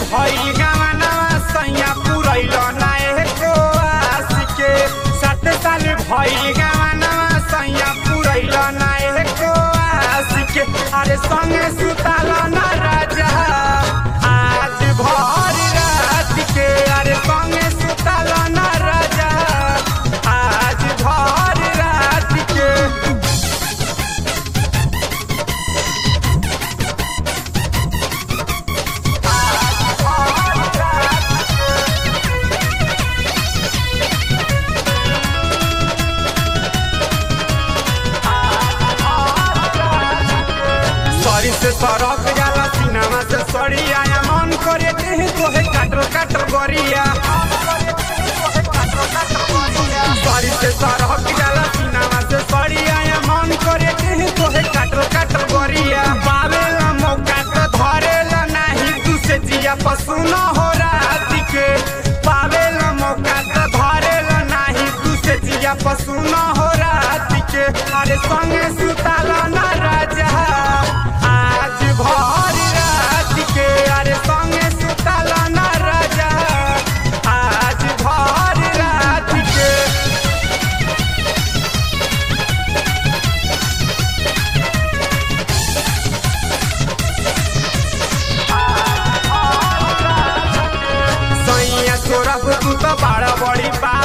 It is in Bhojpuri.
भइल गवनवा सैया पुरैल ना एको आस के 7 साल भइल गवनवा सैया पुरैल ना एको आस के अरे संगे सुताल ना राजा आज भर रात के अरे संगे सुताल ना राजा आज भर रात के सरी से सरक जाला सीनामा से सड़ी आया मन करे देह तोहे काटो काटो गरिया सरी से सरक जाला सीनामा से सड़ी आया मन करे देह तोहे काटो काटो गरिया पावेला मौका तो धरेला नाही तू से जिया पशु न हो रात के पावेला मौका तो धरेला नाही तू से जिया पशु न हो रात के अरे संगे सुताला ना राजा आज भर रात के अरे संगे सुताला ना राजा आज भर रात के सैया तोरा तू तो बड़ा बड़ी